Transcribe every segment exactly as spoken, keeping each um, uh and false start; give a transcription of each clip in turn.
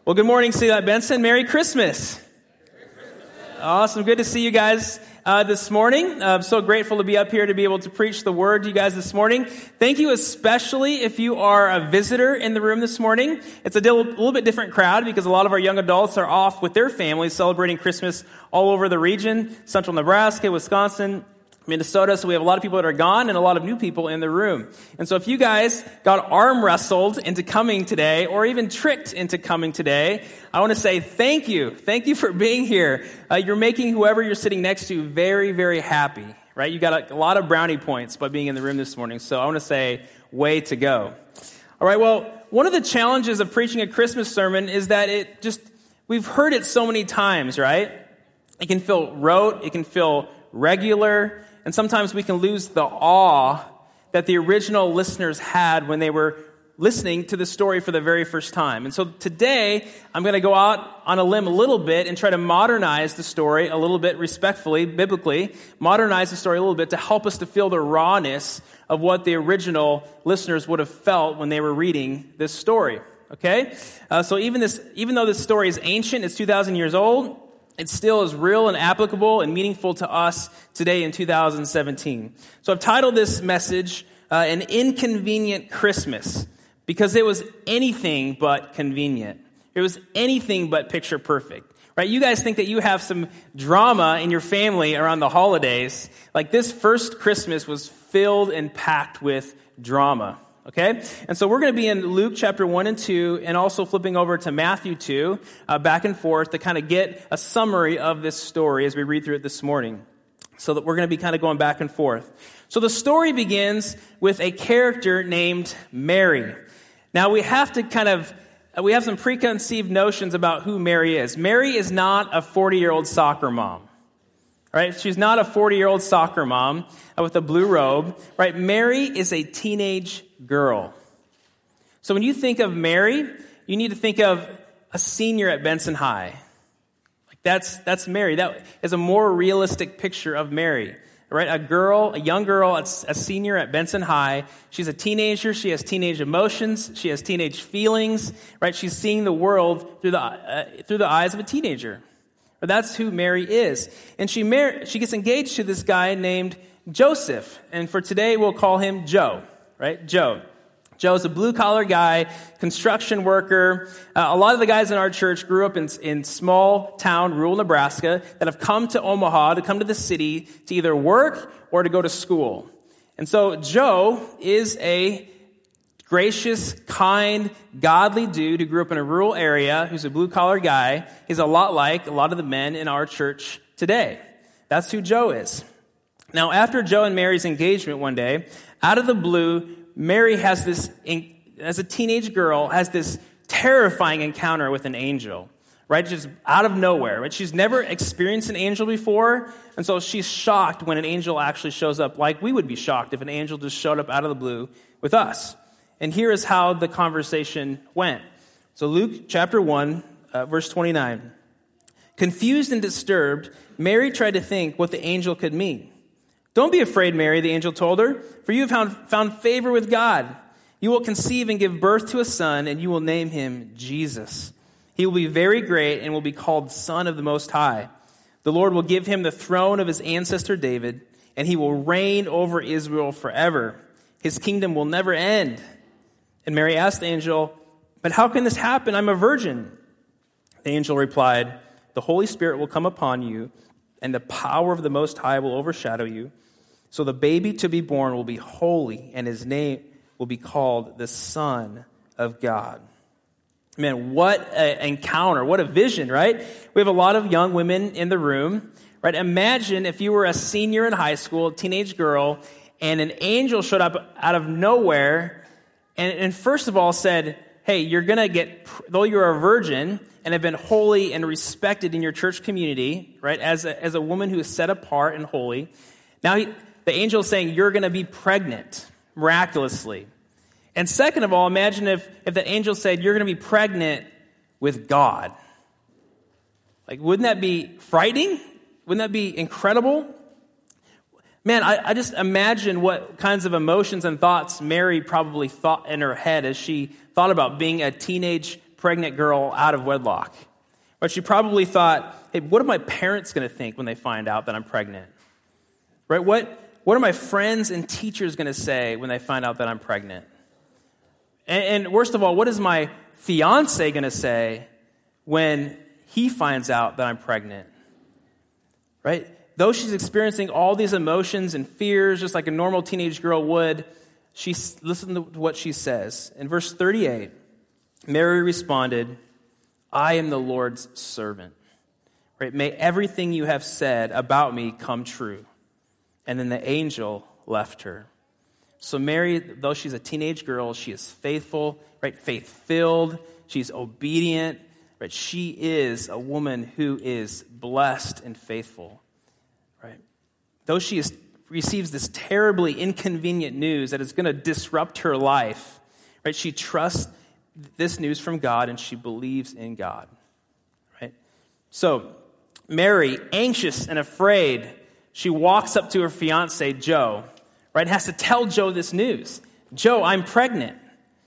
Well, good morning, City Light Benson. Merry Christmas. Merry Christmas. Awesome. Good to see you guys uh, this morning. I'm so grateful to be up here to be able to preach the word to you guys this morning. Thank you especially if you are a visitor in the room this morning. It's a little, little bit different crowd because a lot of our young adults are off with their families celebrating Christmas all over the region, central Nebraska, Wisconsin, Minnesota, so we have a lot of people that are gone and a lot of new people in the room. And so if you guys got arm wrestled into coming today or even tricked into coming today, I want to say thank you. Thank you for being here. Uh, you're making whoever you're sitting next to very, very happy, right? You got a, a lot of brownie points by being in the room this morning. So I want to say way to go. All right, well, one of the challenges of preaching a Christmas sermon is that it just, we've heard it so many times, right? It can feel rote, it can feel regular, and sometimes we can lose the awe that the original listeners had when they were listening to the story for the very first time. And so today, I'm going to go out on a limb a little bit and try to modernize the story a little bit respectfully, biblically, modernize the story a little bit to help us to feel the rawness of what the original listeners would have felt when they were reading this story. Okay? Uh, so even this, even though this story is ancient, it's two thousand years old, it still is real and applicable and meaningful to us today in two thousand seventeen. So I've titled this message, uh, An Inconvenient Christmas, because it was anything but convenient. It was anything but picture perfect, right? You guys think that you have some drama in your family around the holidays. Like this first Christmas was filled and packed with drama. Okay? And so we're going to be in Luke chapter one and two and also flipping over to Matthew two, uh, back and forth to kind of get a summary of this story as we read through it this morning. So that we're going to be kind of going back and forth. So the story begins with a character named Mary. Now we have to kind of, we have some preconceived notions about who Mary is. Mary is not a forty-year-old soccer mom. Right? She's not a forty-year-old soccer mom with a blue robe. Right? Mary is a teenage girl. So when you think of Mary, you need to think of a senior at Benson High. Like that's that's Mary. That is a more realistic picture of Mary. Right? A girl, a young girl, a senior at Benson High. She's a teenager. She has teenage emotions. She has teenage feelings. Right? She's seeing the world through the uh, through the eyes of a teenager. But that's who Mary is. And she mar- she gets engaged to this guy named Joseph. And for today, we'll call him Joe. Right? Joe. Joe's a blue-collar guy, construction worker. Uh, a lot of the guys in our church grew up in, in small-town, rural Nebraska that have come to Omaha, to come to the city to either work or to go to school. And so Joe is a gracious, kind, godly dude who grew up in a rural area, who's a blue-collar guy. He's a lot like a lot of the men in our church today. That's who Joe is. Now, after Joe and Mary's engagement one day, out of the blue, Mary has this, as a teenage girl, has this terrifying encounter with an angel, right? Just out of nowhere, right? She's never experienced an angel before, and so she's shocked when an angel actually shows up, like we would be shocked if an angel just showed up out of the blue with us. And here is how the conversation went. So Luke chapter one, uh, verse twenty-nine. Confused and disturbed, Mary tried to think what the angel could mean. Don't be afraid, Mary, the angel told her, for you have found, found favor with God. You will conceive and give birth to a son, and you will name him Jesus. He will be very great and will be called Son of the Most High. The Lord will give him the throne of his ancestor David, and he will reign over Israel forever. His kingdom will never end. And Mary asked the angel, but how can this happen? I'm a virgin. The angel replied, the Holy Spirit will come upon you, and the power of the Most High will overshadow you. So the baby to be born will be holy, and his name will be called the Son of God. Man, what an encounter, what a vision, right? We have a lot of young women in the room, right? Imagine if you were a senior in high school, a teenage girl, and an angel showed up out of nowhere, and, and first of all said, hey, you're going to get, though you're a virgin and have been holy and respected in your church community, right, as a, as a woman who is set apart and holy, now he, the angel is saying you're going to be pregnant miraculously. And second of all, imagine if, if the angel said you're going to be pregnant with God. Like, wouldn't that be frightening? Wouldn't that be incredible? Man, I, I just imagine what kinds of emotions and thoughts Mary probably thought in her head as she thought about being a teenage pregnant girl out of wedlock. But she probably thought, hey, what are my parents going to think when they find out that I'm pregnant? Right? What, what are my friends and teachers going to say when they find out that I'm pregnant? And, and worst of all, what is my fiance going to say when he finds out that I'm pregnant? Right? Though she's experiencing all these emotions and fears, just like a normal teenage girl would, she listen to what she says. In verse thirty-eight, Mary responded, I am the Lord's servant. Right? May everything you have said about me come true. And then the angel left her. So Mary, though she's a teenage girl, she is faithful, right? Faith-filled. She's obedient. Right? She is a woman who is blessed and faithful. Right? Though she is, receives this terribly inconvenient news that is going to disrupt her life, right? She trusts this news from God and she believes in God. Right? So Mary, anxious and afraid, she walks up to her fiance, Joe, right? Has to tell Joe this news. Joe, I'm pregnant.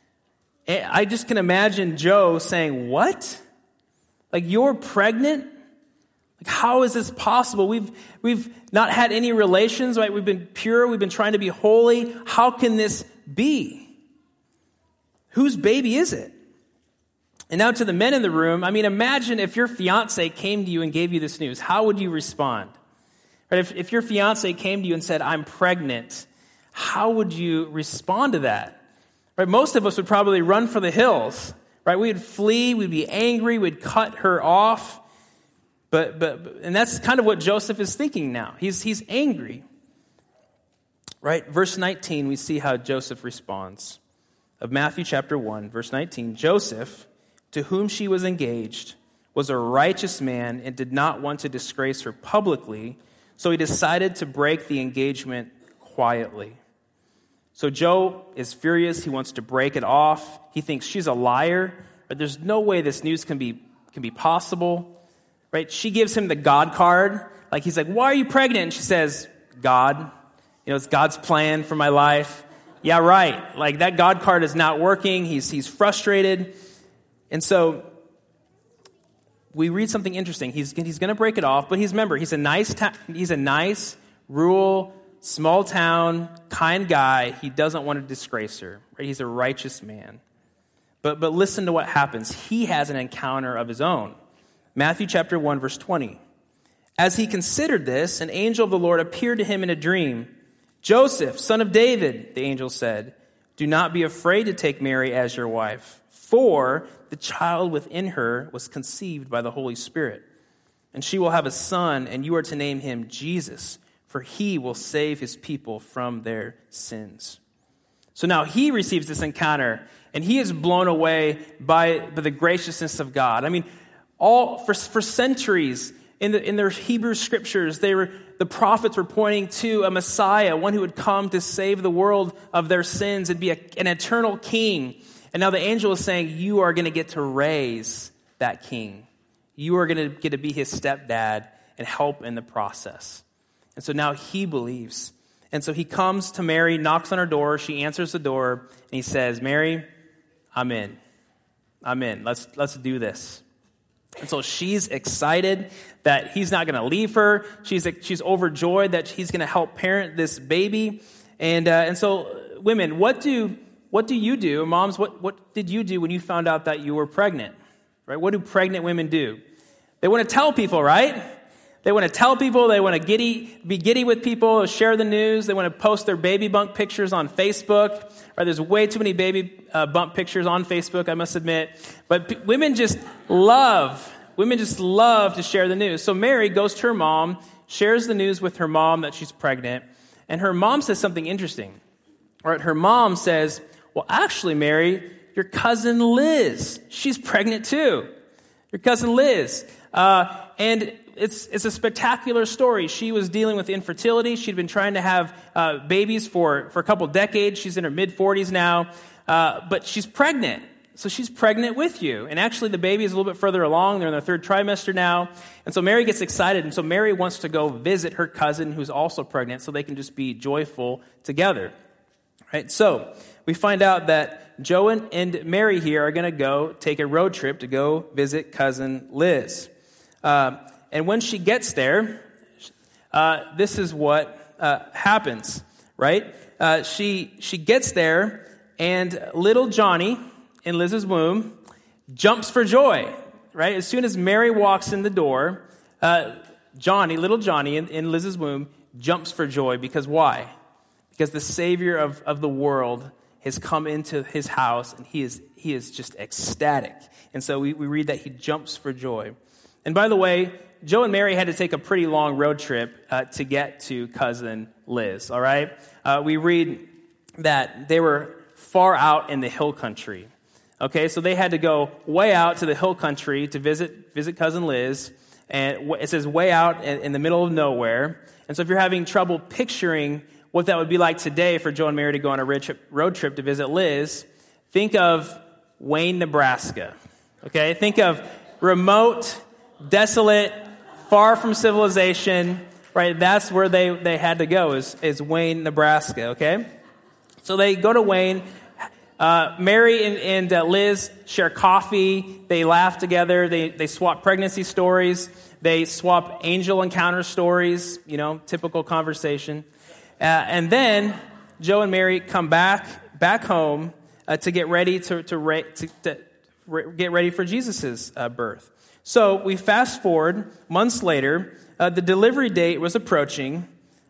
I just can imagine Joe saying, what? Like, you're pregnant? Like, how is this possible? We've we've not had any relations, right? We've been pure. We've been trying to be holy. How can this be? Whose baby is it? And now to the men in the room, I mean, imagine if your fiance came to you and gave you this news. How would you respond? Right? If, if your fiance came to you and said, I'm pregnant, how would you respond to that? Right? Most of us would probably run for the hills. Right? We'd flee. We'd be angry. We'd cut her off. But, but, and that's kind of what Joseph is thinking now. He's, he's angry. Right? Verse nineteen, we see how Joseph responds. Of Matthew chapter one, verse nineteen, Joseph, to whom she was engaged, was a righteous man and did not want to disgrace her publicly, so he decided to break the engagement quietly. So Joe is furious. He wants to break it off. He thinks she's a liar, but there's no way this news can be, can be possible. Right? She gives him the God card. Like, he's like, why are you pregnant? And she says, God. You know, it's God's plan for my life. Yeah, right. Like, that God card is not working. He's he's frustrated. And so we read something interesting. He's he's going to break it off, but he's remember, he's a nice ta- he's a nice, rural, small town, kind guy. He doesn't want to disgrace her. Right? He's a righteous man. But but listen to what happens. He has an encounter of his own. Matthew chapter one, verse twenty. As he considered this, an angel of the Lord appeared to him in a dream. Joseph, son of David, the angel said, do not be afraid to take Mary as your wife, for the child within her was conceived by the Holy Spirit. And she will have a son, and you are to name him Jesus, for he will save his people from their sins. So now he receives this encounter, and he is blown away by, by the graciousness of God. I mean, all for, for centuries in the in their Hebrew scriptures, they were the prophets were pointing to a Messiah, one who would come to save the world of their sins and be a, an eternal king. And now the angel is saying, you are going to get to raise that king. You are going to get to be his stepdad and help in the process. And so now he believes. And so he comes to Mary, knocks on her door. She answers the door, and he says, Mary, I'm in. I'm in. Let's let's do this. And so she's excited that he's not going to leave her. She's she's overjoyed that he's going to help parent this baby. And uh, and so, women, what do what do you do, moms? What what did you do when you found out that you were pregnant? Right? What do pregnant women do? They want to tell people, right? They want to tell people. They want to giddy, be giddy with people, share the news. They want to post their baby bump pictures on Facebook. Right? There's way too many baby uh, bump pictures on Facebook, I must admit. But p- women just love, women just love to share the news. So Mary goes to her mom, shares the news with her mom that she's pregnant. And her mom says something interesting. Right? Her mom says, well, actually, Mary, your cousin Liz, she's pregnant too. Your cousin Liz. Uh, and it's it's a spectacular story. She was dealing with infertility. She'd been trying to have uh, babies for, for a couple decades. She's in her mid-forties now. Uh, but she's pregnant. So she's pregnant with you. And actually, the baby is a little bit further along. They're in their third trimester now. And so Mary gets excited. And so Mary wants to go visit her cousin who's also pregnant so they can just be joyful together. Right? So we find out that Joe and, and Mary here are going to go take a road trip to go visit cousin Liz. Uh, and when she gets there, uh, this is what uh, happens, right? Uh, she she gets there, and little Johnny in Liz's womb jumps for joy, right? As soon as Mary walks in the door, uh, Johnny, little Johnny in, in Liz's womb jumps for joy. Because why? Because the Savior of, of the world has come into his house, and he is he is just ecstatic. And so we, we read that he jumps for joy. And by the way, Joe and Mary had to take a pretty long road trip uh, to get to cousin Liz, all right? Uh, we read that they were far out in the hill country. Okay, so they had to go way out to the hill country to visit visit cousin Liz. And it says way out in, in the middle of nowhere. And so if you're having trouble picturing what that would be like today for Joe and Mary to go on a road trip, road trip to visit Liz, think of Wayne, Nebraska. Okay, think of remote, desolate, far from civilization, right? That's where they, they had to go, is, is Wayne, Nebraska, okay? So they go to Wayne. Uh, Mary and, and uh, Liz share coffee. They laugh together. They, they swap pregnancy stories. They swap angel encounter stories, you know, typical conversation. Uh, and then Joe and Mary come back back home uh, to get ready to, to, ra- to, to re- get ready for Jesus' uh, birth. So we fast forward months later. Uh, the delivery date was approaching.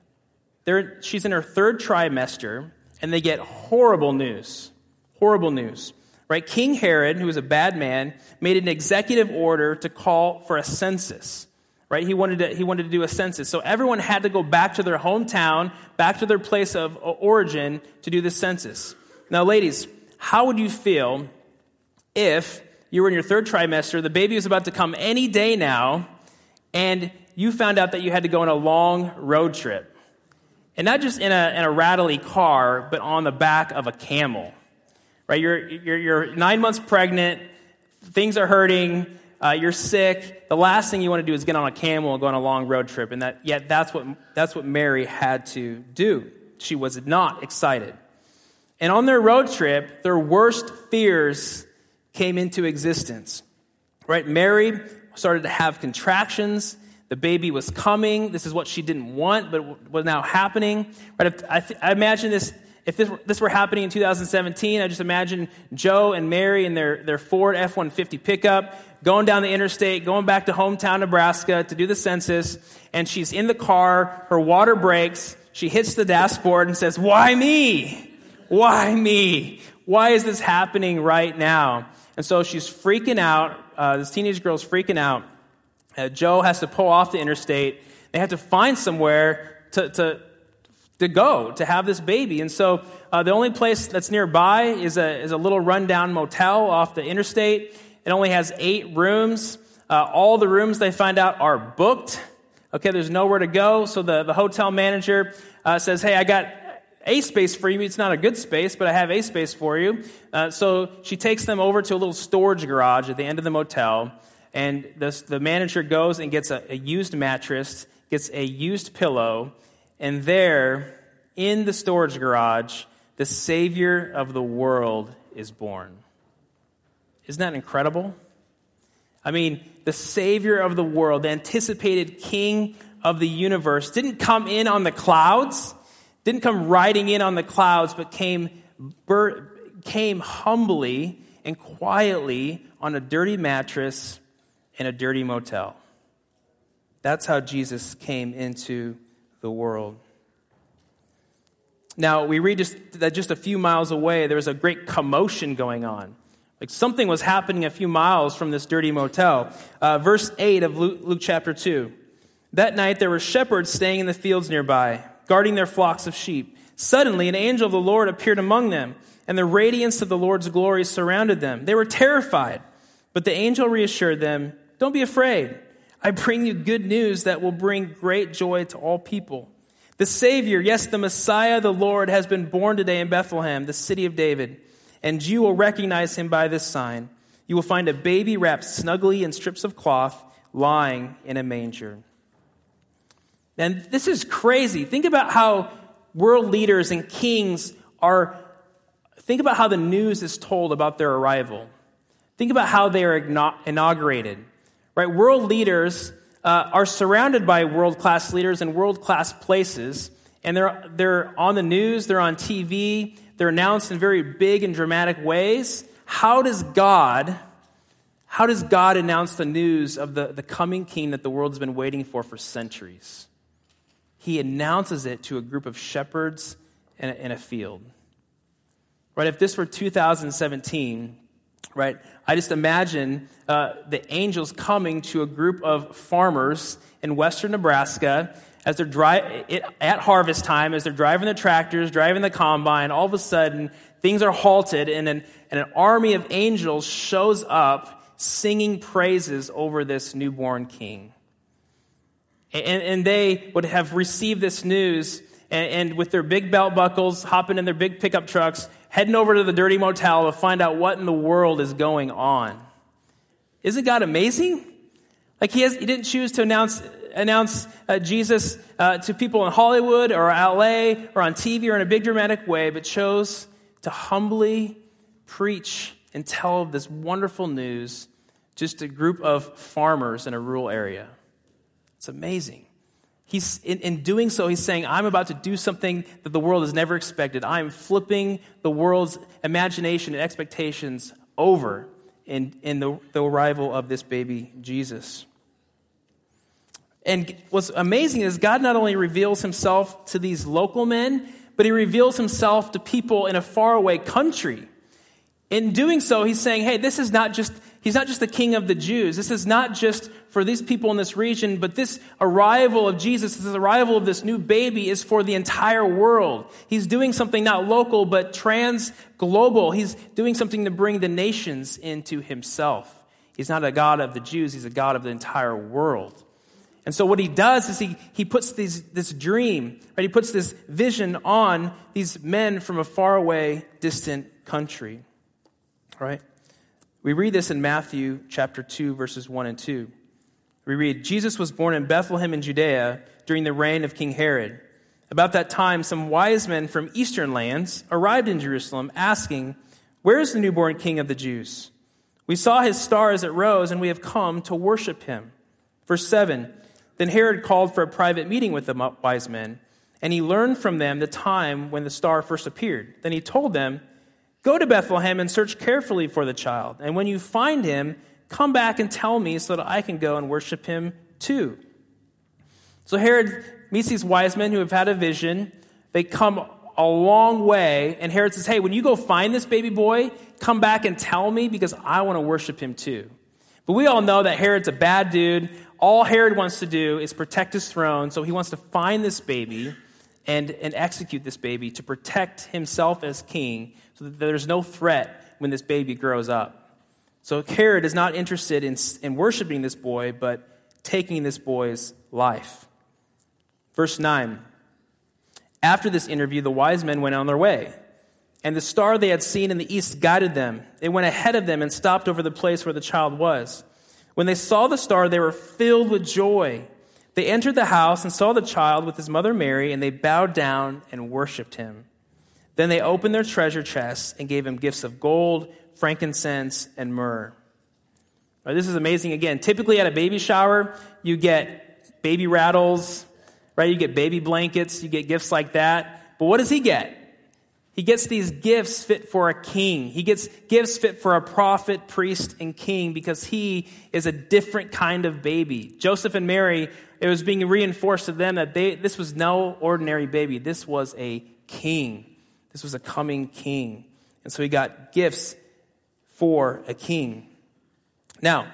They're, she's in her third trimester, and they get horrible news. Horrible news, right? King Herod, who was a bad man, made an executive order to call for a census, right? He wanted to, he wanted to do a census. So everyone had to go back to their hometown, back to their place of origin to do the census. Now, ladies, how would you feel if you were in your third trimester, the baby was about to come any day now, and you found out that you had to go on a long road trip? And not just in a, in a rattly car, but on the back of a camel. Right, you're, you're you're nine months pregnant, things are hurting, uh, you're sick. The last thing you want to do is get on a camel and go on a long road trip, and that yet that's what that's what Mary had to do. She was not excited. And on their road trip, their worst fears came into existence. Right, Mary started to have contractions. The baby was coming. This is what she didn't want, but was now happening. Right, I, th- I imagine this. If this, this were happening in two thousand seventeen, I just imagine Joe and Mary in their, their Ford F one fifty pickup going down the interstate, going back to hometown Nebraska to do the census, and she's in the car, her water breaks, she hits the dashboard and says, "Why me? Why me? Why is this happening right now?" And so she's freaking out. Uh, this teenage girl's freaking out. Uh, Joe has to pull off the interstate. They have to find somewhere to... to to go, to have this baby. And so uh, the only place that's nearby is a is a little rundown motel off the interstate. It only has eight rooms. Uh, all the rooms, they find out, are booked. Okay, there's nowhere to go. So the, the hotel manager uh, says, "Hey, I got a space for you. It's not a good space, but I have a space for you." Uh, so she takes them over to a little storage garage at the end of the motel. And this, the manager goes and gets a, a used mattress, gets a used pillow. And there, in the storage garage, the Savior of the world is born. Isn't that incredible? I mean, the Savior of the world, the anticipated King of the universe, didn't come in on the clouds, didn't come riding in on the clouds, but came, came humbly and quietly on a dirty mattress in a dirty motel. That's how Jesus came into the world. Now, we read just that just a few miles away, there was a great commotion going on. Like something was happening a few miles from this dirty motel. Uh, verse eight of Luke, Luke chapter two. That night there were shepherds staying in the fields nearby, guarding their flocks of sheep. Suddenly an angel of the Lord appeared among them, and the radiance of the Lord's glory surrounded them. They were terrified, but the angel reassured them, "Don't be afraid. I bring you good news that will bring great joy to all people. The Savior, yes, the Messiah, the Lord, has been born today in Bethlehem, the city of David. And you will recognize him by this sign. You will find a baby wrapped snugly in strips of cloth, lying in a manger." And this is crazy. Think about how world leaders and kings are, think about how the news is told about their arrival. Think about how they are inaugurated, right? World leaders uh, are surrounded by world-class leaders in world-class places, and they're they're on the news, they're on T V, they're announced in very big and dramatic ways. How does God, how does God announce the news of the, the coming king that the world has been waiting for for centuries? He announces it to a group of shepherds in a, in a field. Right? If this were two thousand seventeen, right, I just imagine uh, the angels coming to a group of farmers in western Nebraska as they're dri- at harvest time, as they're driving the tractors, driving the combine. All of a sudden, things are halted, and an, and an army of angels shows up singing praises over this newborn king. And, and they would have received this news, and, and with their big belt buckles, hopping in their big pickup trucks, heading over to the dirty motel to find out what in the world is going on. Isn't God amazing? Like he has, he didn't choose to announce announce uh, Jesus uh, to people in Hollywood or L A or on T V or in a big dramatic way, but chose to humbly preach and tell this wonderful news just a group of farmers in a rural area. It's amazing. He's in, in doing so, he's saying, I'm about to do something that the world has never expected. I'm flipping the world's imagination and expectations over in, in the, the arrival of this baby Jesus. And what's amazing is God not only reveals himself to these local men, but he reveals himself to people in a faraway country. In doing so, he's saying, hey, this is not just, he's not just the king of the Jews. This is not just for these people in this region, but this arrival of Jesus, this arrival of this new baby is for the entire world. He's doing something not local, but trans-global. He's doing something to bring the nations into himself. He's not a God of the Jews, he's a God of the entire world. And so what he does is he, he puts these, this dream, right? He puts this vision on these men from a faraway, distant country. Right? We read this in Matthew chapter two, verses one and two. We read, Jesus was born in Bethlehem in Judea during the reign of King Herod. About that time, some wise men from eastern lands arrived in Jerusalem asking, where is the newborn king of the Jews? We saw his star as it rose, and we have come to worship him. Verse seven, then Herod called for a private meeting with the wise men, and he learned from them the time when the star first appeared. Then he told them, go to Bethlehem and search carefully for the child. And when you find him, come back and tell me so that I can go and worship him too. So Herod meets these wise men who have had a vision. They come a long way. And Herod says, hey, when you go find this baby boy, come back and tell me because I want to worship him too. But we all know that Herod's a bad dude. All Herod wants to do is protect his throne. So he wants to find this baby and, and execute this baby to protect himself as king so that there's no threat when this baby grows up. So Herod is not interested in, in worshiping this boy, but taking this boy's life. Verse nine, after this interview, the wise men went on their way, and the star they had seen in the east guided them. They went ahead of them and stopped over the place where the child was. When they saw the star, they were filled with joy. They entered the house and saw the child with his mother Mary, and they bowed down and worshipped him. Then they opened their treasure chests and gave him gifts of gold, frankincense, and myrrh. Now, this is amazing. Again, typically at a baby shower, you get baby rattles, right? You get baby blankets, you get gifts like that. But what does he get? He gets these gifts fit for a king. He gets gifts fit for a prophet, priest, and king because he is a different kind of baby. Joseph and Mary, it was being reinforced to them that they this was no ordinary baby. This was a king. This was a coming king. And so he got gifts for a king. Now,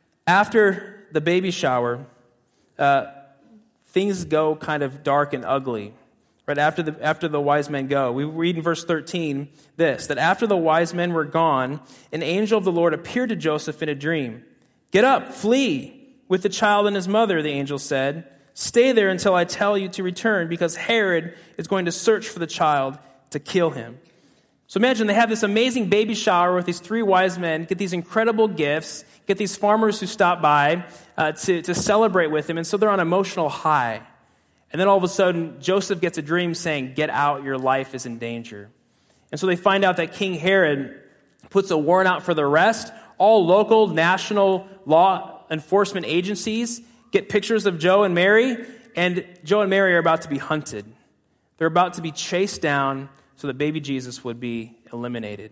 after the baby shower, uh, things go kind of dark and ugly. Right after the after the wise men go, we read in verse thirteen this, that after the wise men were gone, an angel of the Lord appeared to Joseph in a dream. Get up, flee with the child and his mother, the angel said. Stay there until I tell you to return, because Herod is going to search for the child to kill him. So imagine they have this amazing baby shower with these three wise men, get these incredible gifts, get these farmers who stop by uh, to, to celebrate with him, and so they're on emotional high. And then all of a sudden, Joseph gets a dream saying, get out, your life is in danger. And so they find out that King Herod puts a warrant out for their arrest. All local, national law enforcement agencies get pictures of Joe and Mary, and Joe and Mary are about to be hunted. They're about to be chased down so that baby Jesus would be eliminated.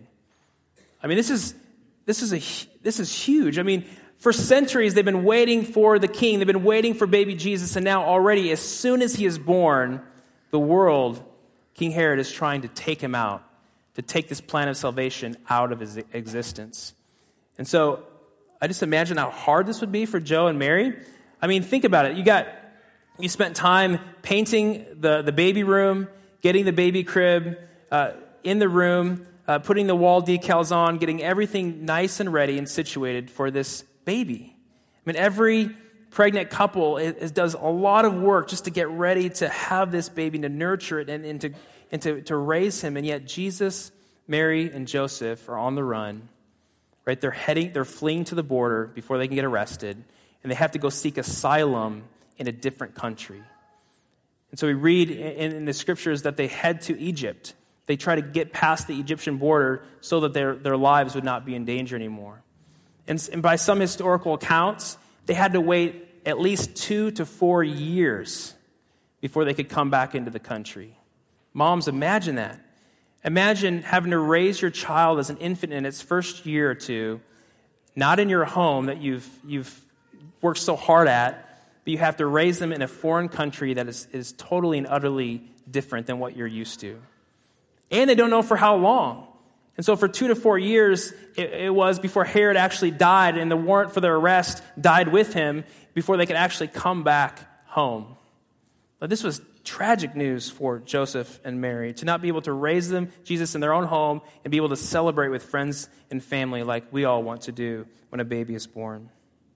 I mean, this is this is a this is huge. I mean, for centuries they've been waiting for the king. They've been waiting for baby Jesus, and now already, as soon as he is born, the world, King Herod, is trying to take him out, to take this plan of salvation out of his existence. And so I just imagine how hard this would be for Joe and Mary. I mean, think about it. You got you spent time painting the, the baby room, getting the baby crib uh, in the room, uh, putting the wall decals on, getting everything nice and ready and situated for this baby. I mean, every pregnant couple is, is, does a lot of work just to get ready to have this baby, to nurture it and, and, to, and to, to raise him. And yet Jesus, Mary, and Joseph are on the run. Right, they're heading, they're fleeing to the border before they can get arrested, and they have to go seek asylum in a different country. And so we read in, in the scriptures that they head to Egypt. They try to get past the Egyptian border so that their, their lives would not be in danger anymore. And, and by some historical accounts, they had to wait at least two to four years before they could come back into the country. Moms, imagine that. Imagine having to raise your child as an infant in its first year or two, not in your home that you've you've worked so hard at, but you have to raise them in a foreign country that is, is totally and utterly different than what you're used to. And they don't know for how long. And so for two to four years, it, it was before Herod actually died and the warrant for their arrest died with him before they could actually come back home. But this was tragic news for Joseph and Mary, to not be able to raise them, Jesus, in their own home and be able to celebrate with friends and family like we all want to do when a baby is born.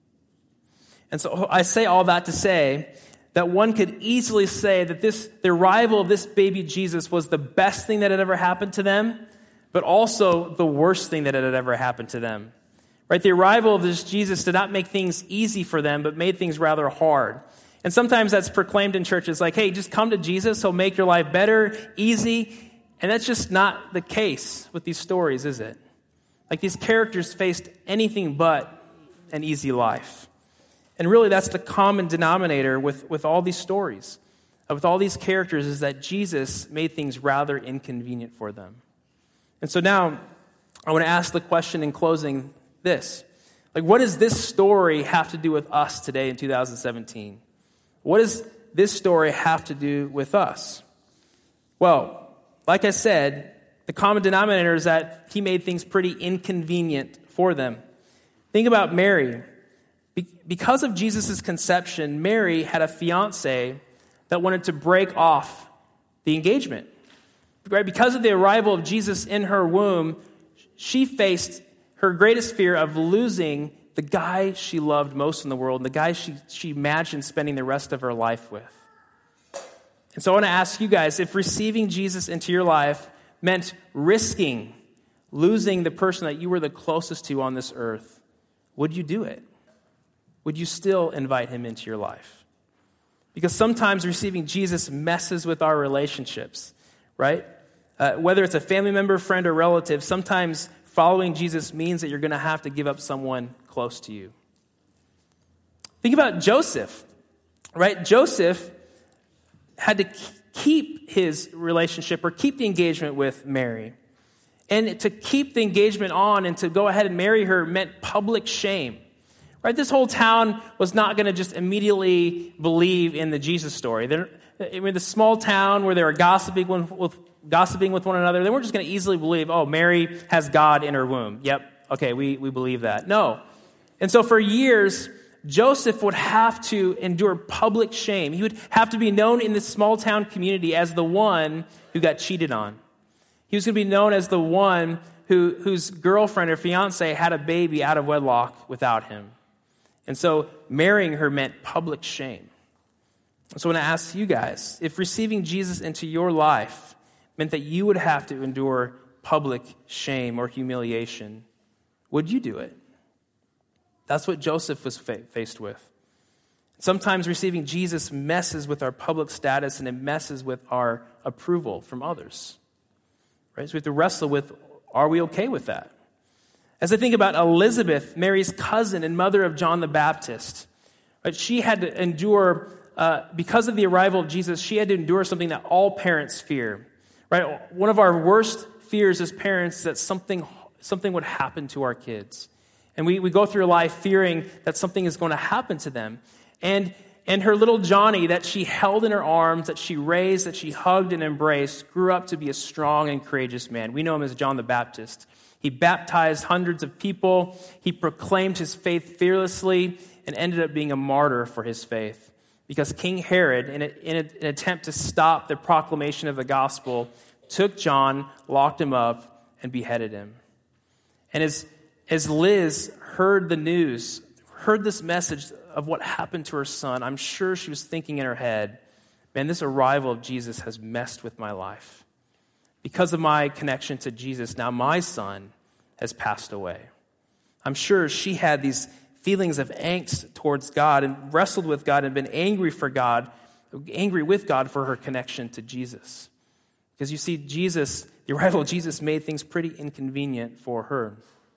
And so I say all that to say that one could easily say that this, the arrival of this baby Jesus was the best thing that had ever happened to them, but also the worst thing that had ever happened to them. Right? The arrival of this Jesus did not make things easy for them, but made things rather hard. And sometimes that's proclaimed in churches like, hey, just come to Jesus, he'll make your life better, easy. And that's just not the case with these stories, is it? Like, these characters faced anything but an easy life. And really, that's the common denominator with, with all these stories, with all these characters, is that Jesus made things rather inconvenient for them. And so now, I want to ask the question in closing this. Like, what does this story have to do with us today in two thousand seventeen? What does this story have to do with us? Well, like I said, the common denominator is that he made things pretty inconvenient for them. Think about Mary. Be- because of Jesus' conception, Mary had a fiancé that wanted to break off the engagement. Right? Because of the arrival of Jesus in her womb, she faced her greatest fear of losing the guy she loved most in the world, and the guy she, she imagined spending the rest of her life with. And so I want to ask you guys, if receiving Jesus into your life meant risking losing the person that you were the closest to on this earth, would you do it? Would you still invite him into your life? Because sometimes receiving Jesus messes with our relationships, right? Uh, whether it's a family member, friend, or relative, sometimes following Jesus means that you're going to have to give up someone close to you. Think about Joseph, right? Joseph had to keep his relationship or keep the engagement with Mary. And to keep the engagement on and to go ahead and marry her meant public shame. Right? This whole town was not going to just immediately believe in the Jesus story. They're, I mean, the small town where they were gossiping with, with, gossiping with one another, they weren't just going to easily believe, oh, Mary has God in her womb. Yep, okay, we, we believe that. No. And so for years, Joseph would have to endure public shame. He would have to be known in this small town community as the one who got cheated on. He was going to be known as the one who, whose girlfriend or fiance had a baby out of wedlock without him. And so marrying her meant public shame. So I want to ask you guys, if receiving Jesus into your life meant that you would have to endure public shame or humiliation, would you do it? That's what Joseph was fa- faced with. Sometimes receiving Jesus messes with our public status and it messes with our approval from others. Right? So we have to wrestle with, are we okay with that? As I think about Elizabeth, Mary's cousin and mother of John the Baptist, right? She had to endure, uh, because of the arrival of Jesus, she had to endure something that all parents fear. Right? One of our worst fears as parents is that something, something would happen to our kids. And we, we go through life fearing that something is going to happen to them. And, and her little Johnny that she held in her arms, that she raised, that she hugged and embraced, grew up to be a strong and courageous man. We know him as John the Baptist. He baptized hundreds of people. He proclaimed his faith fearlessly and ended up being a martyr for his faith. Because King Herod, in, a, in a, an attempt to stop the proclamation of the gospel, took John, locked him up, and beheaded him. And as, as Liz heard the news, heard this message of what happened to her son, I'm sure she was thinking in her head, man, this arrival of Jesus has messed with my life. Because of my connection to Jesus, now my son has passed away. I'm sure she had these feelings of angst towards God and wrestled with God and been angry for God, angry with God for her connection to Jesus. Because you see, Jesus, the arrival of Jesus made things pretty inconvenient for her.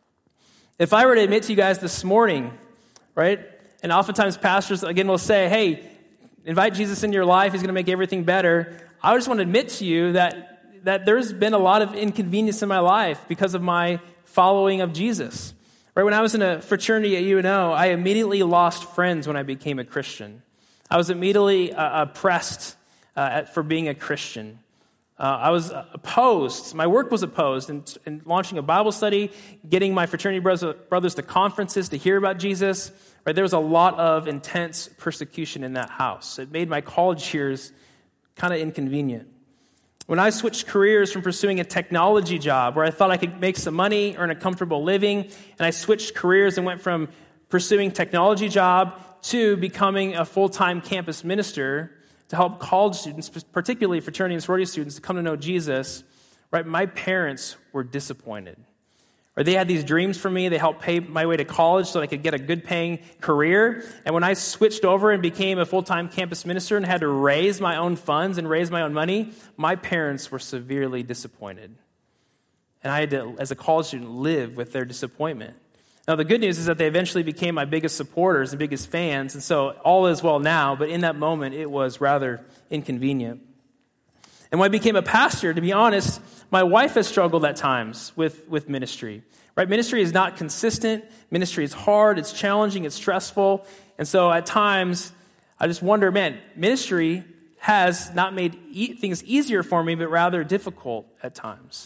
If I were to admit to you guys this morning, right, and oftentimes pastors, again, will say, hey, invite Jesus into your life, he's going to make everything better. I just want to admit to you that that there's been a lot of inconvenience in my life because of my following of Jesus. Right, when I was in a fraternity at U N O, I immediately lost friends when I became a Christian. I was immediately uh, oppressed uh, at, for being a Christian. Uh, I was opposed. My work was opposed in, in launching a Bible study, getting my fraternity brothers, brothers to conferences to hear about Jesus. Right, there was a lot of intense persecution in that house. It made my college years kind of inconvenient. When I switched careers from pursuing a technology job where I thought I could make some money, earn a comfortable living, and I switched careers and went from pursuing technology job to becoming a full-time campus minister to help college students, particularly fraternity and sorority students, to come to know Jesus, right? My parents were disappointed. Or they had these dreams for me. They helped pay my way to college so I could get a good-paying career. And when I switched over and became a full-time campus minister and had to raise my own funds and raise my own money, my parents were severely disappointed. And I had to, as a college student, live with their disappointment. Now, the good news is that they eventually became my biggest supporters and biggest fans, and so all is well now, but in that moment, it was rather inconvenient. And when I became a pastor, to be honest, my wife has struggled at times with, with ministry. Right? Ministry is not consistent. Ministry is hard. It's challenging. It's stressful. And so at times, I just wonder, man, ministry has not made e- things easier for me, but rather difficult at times.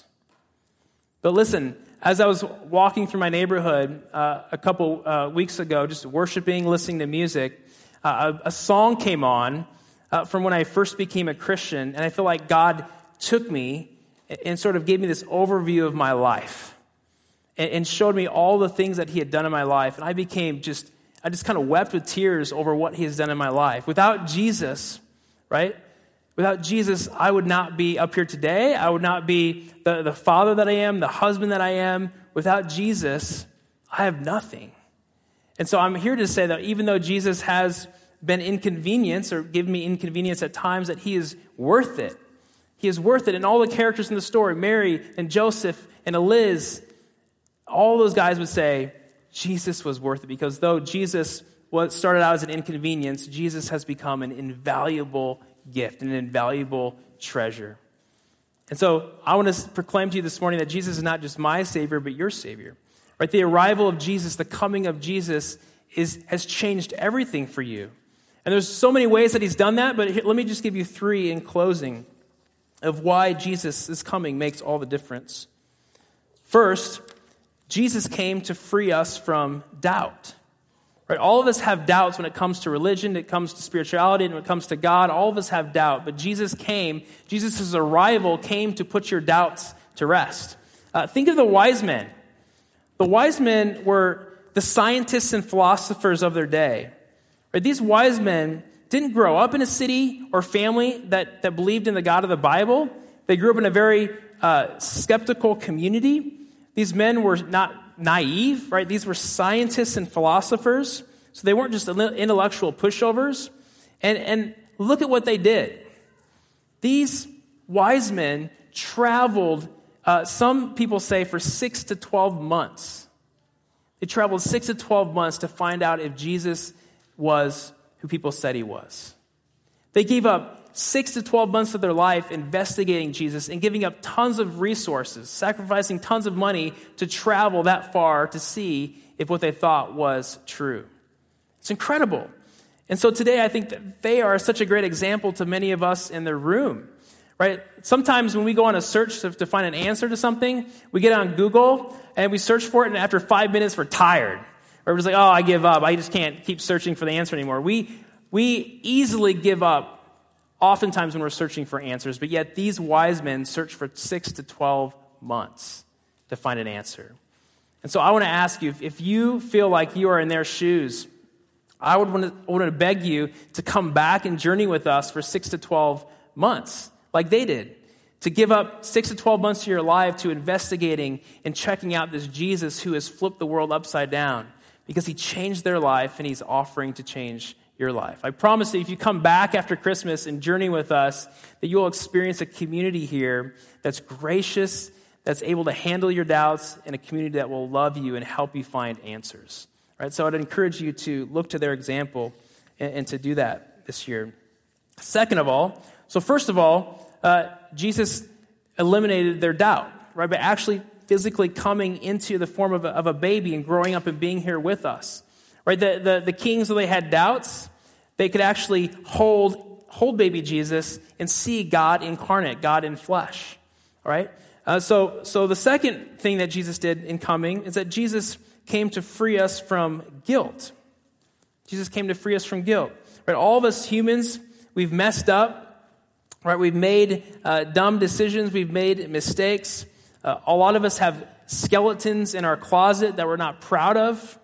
But listen, as I was walking through my neighborhood uh, a couple uh, weeks ago, just worshiping, listening to music, uh, a, a song came on Uh, from when I first became a Christian, and I feel like God took me and sort of gave me this overview of my life and, and showed me all the things that he had done in my life, and I became just, I just kind of wept with tears over what he has done in my life. Without Jesus, right? Without Jesus, I would not be up here today. I would not be the, the father that I am, the husband that I am. Without Jesus, I have nothing. And so I'm here to say that even though Jesus has been inconvenience or given me inconvenience at times, that he is worth it. He is worth it. And all the characters in the story, Mary and Joseph and Liz, all those guys would say, Jesus was worth it, because though Jesus was started out as an inconvenience, Jesus has become an invaluable gift, an invaluable treasure. And so I want to proclaim to you this morning that Jesus is not just my Savior, but your Savior. Right? The arrival of Jesus, the coming of Jesus is has changed everything for you. And there's so many ways that he's done that, but here, let me just give you three in closing of why Jesus' coming makes all the difference. First, Jesus came to free us from doubt. Right? All of us have doubts when it comes to religion, it comes to spirituality, and when it comes to God. All of us have doubt, but Jesus came, Jesus' arrival came to put your doubts to rest. Uh, think of the wise men. The wise men were the scientists and philosophers of their day. Right? These wise men didn't grow up in a city or family that, that believed in the God of the Bible. They grew up in a very uh, skeptical community. These men were not naive, right? These were scientists and philosophers. So they weren't just intellectual pushovers. And, and look at what they did. These wise men traveled uh, some people say for six to twelve months. They traveled six to twelve months to find out if Jesus was who people said he was. They gave up six to twelve months of their life investigating Jesus and giving up tons of resources, sacrificing tons of money to travel that far to see if what they thought was true. It's incredible. And so today I think that they are such a great example to many of us in the room, right? Sometimes when we go on a search to, to find an answer to something, we get on Google and we search for it, and after five minutes we're tired. Or we're just like, oh, I give up. I just can't keep searching for the answer anymore. We, we easily give up oftentimes when we're searching for answers, but yet these wise men search for six to twelve months to find an answer. And so I want to ask you, if, if you feel like you are in their shoes, I would want to, want to beg you to come back and journey with us for six to twelve months, like they did, to give up six to twelve months of your life to investigating and checking out this Jesus who has flipped the world upside down, because he changed their life and he's offering to change your life. I promise that if you come back after Christmas and journey with us, that you'll experience a community here that's gracious, that's able to handle your doubts, and a community that will love you and help you find answers. Right? So I'd encourage you to look to their example and, and to do that this year. Second of all, so first of all, uh, Jesus eliminated their doubt, right, by actually physically coming into the form of a, of a baby and growing up and being here with us. Right, the, the, the kings, though they had doubts, they could actually hold hold baby Jesus and see God incarnate, God in flesh. All right? Uh, so, so the second thing that Jesus did in coming is that Jesus came to free us from guilt. Jesus came to free us from guilt. Right? All of us humans, we've messed up. Right? We've made uh, dumb decisions. We've made mistakes. Uh, a lot of us have skeletons in our closet that we're not proud of.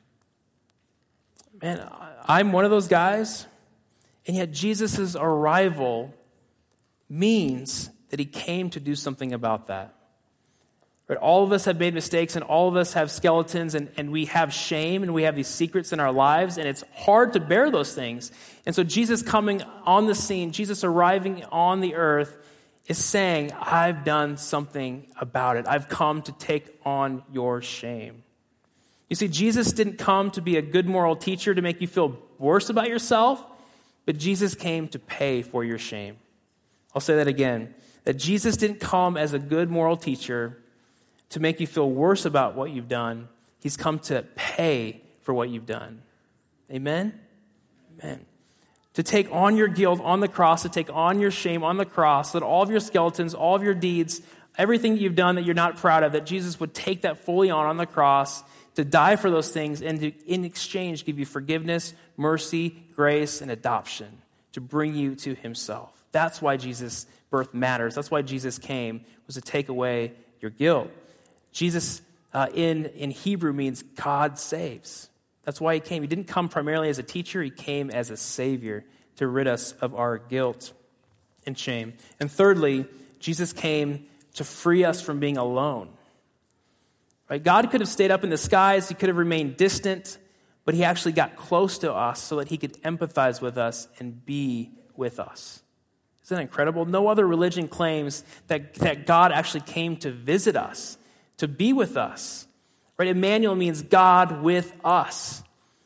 Man, I'm one of those guys, and yet Jesus' arrival means that he came to do something about that. Right? All of us have made mistakes, and all of us have skeletons, and, and we have shame, and we have these secrets in our lives, and it's hard to bear those things. And so Jesus coming on the scene, Jesus arriving on the earth, is saying, I've done something about it. I've come to take on your shame. You see, Jesus didn't come to be a good moral teacher to make you feel worse about yourself, but Jesus came to pay for your shame. I'll say that again, that Jesus didn't come as a good moral teacher to make you feel worse about what you've done. He's come to pay for what you've done. Amen? Amen. To take on your guilt on the cross, to take on your shame on the cross, so that all of your skeletons, all of your deeds, everything that you've done that you're not proud of, that Jesus would take that fully on on the cross, to die for those things, and to, in exchange, give you forgiveness, mercy, grace, and adoption, to bring you to himself. That's why Jesus' birth matters. That's why Jesus came, was to take away your guilt. Jesus uh, in, in Hebrew means God saves. That's why he came. He didn't come primarily as a teacher. He came as a savior to rid us of our guilt and shame. And thirdly, Jesus came to free us from being alone. Right? God could have stayed up in the skies. He could have remained distant, but he actually got close to us so that he could empathize with us and be with us. Isn't that incredible? No other religion claims that, that God actually came to visit us, to be with us. Right? Emmanuel means God with us.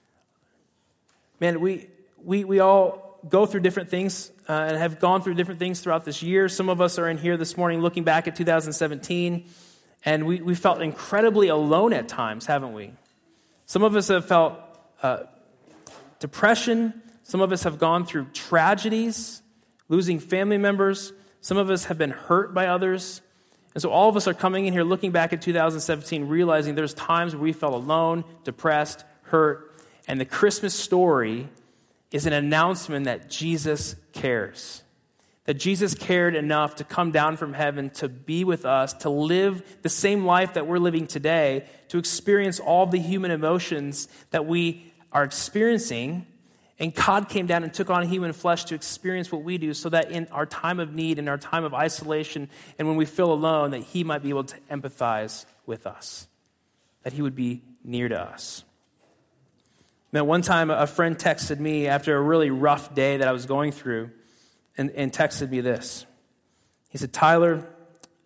Man, we we we all go through different things uh, and have gone through different things throughout this year. Some of us are in here this morning looking back at two thousand seventeen. And we, we felt incredibly alone at times, haven't we? Some of us have felt uh, depression. Some of us have gone through tragedies, losing family members. Some of us have been hurt by others. And so all of us are coming in here looking back at two thousand seventeen, realizing there's times where we felt alone, depressed, hurt. And the Christmas story is an announcement that Jesus cares. That Jesus cared enough to come down from heaven to be with us, to live the same life that we're living today, to experience all the human emotions that we are experiencing. And God came down and took on human flesh to experience what we do, so that in our time of need, in our time of isolation, and when we feel alone, that he might be able to empathize with us, that he would be near to us. Now, one time a friend texted me after a really rough day that I was going through, And, and texted me this. He said, Tyler,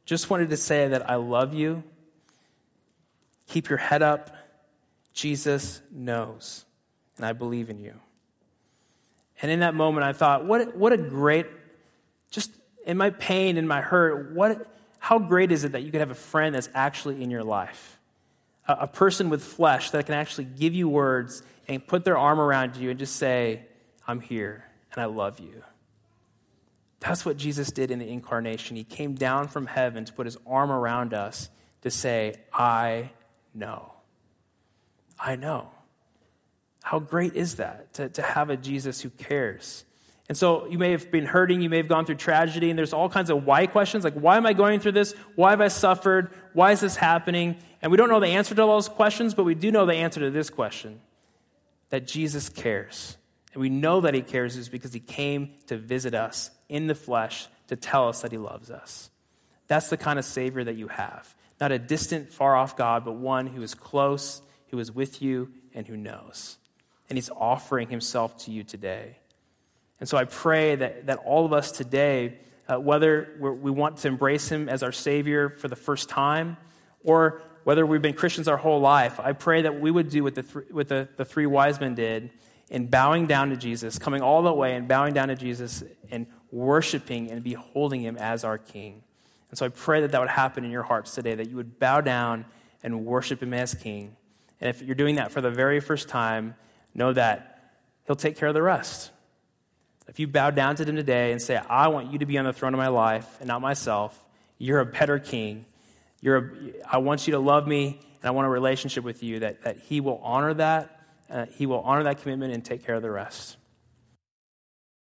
just wanted to say that I love you. Keep your head up. Jesus knows, and I believe in you. And in that moment, I thought, what, what a great, just in my pain, in my hurt, what, how great is it that you could have a friend that's actually in your life? A, a person with flesh that can actually give you words and put their arm around you and just say, I'm here, and I love you. That's what Jesus did in the incarnation. He came down from heaven to put his arm around us to say, I know. I know. How great is that, to, to have a Jesus who cares? And so you may have been hurting, you may have gone through tragedy, and there's all kinds of why questions, like why am I going through this? Why have I suffered? Why is this happening? And we don't know the answer to all those questions, but we do know the answer to this question, that Jesus cares. And we know that he cares is because he came to visit us in the flesh to tell us that he loves us. That's the kind of Savior that you have. Not a distant, far-off God, but one who is close, who is with you, and who knows. And he's offering himself to you today. And so I pray that, that all of us today, uh, whether we're, we want to embrace him as our Savior for the first time, or whether we've been Christians our whole life, I pray that we would do what the, th- what the, the three wise men did in bowing down to Jesus, coming all the way and bowing down to Jesus and worshiping and beholding him as our King. And so I pray that that would happen in your hearts today, that you would bow down and worship him as King. And if you're doing that for the very first time, know that he'll take care of the rest. If you bow down to him today and say, I want you to be on the throne of my life and not myself, you're a better king. You're a, I want you to love me, and I want a relationship with you, that, that he will honor that. Uh, he will honor that commitment and take care of the rest.